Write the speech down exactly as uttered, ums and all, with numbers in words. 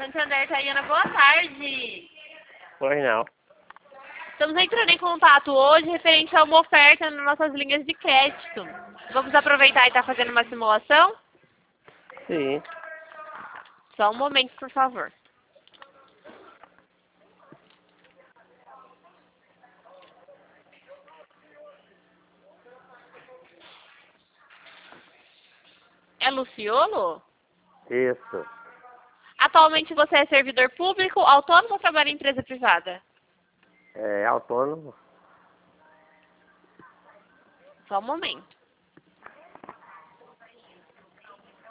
Santander, Tayana, boa tarde. Pois não. Estamos entrando em contato hoje referente a uma oferta nas nossas linhas de crédito. Vamos aproveitar e estar fazendo uma simulação? Sim. Só um momento, por favor. É Luciolo? Isso. Atualmente você é servidor público, autônomo ou trabalha em empresa privada? É autônomo. Só um momento.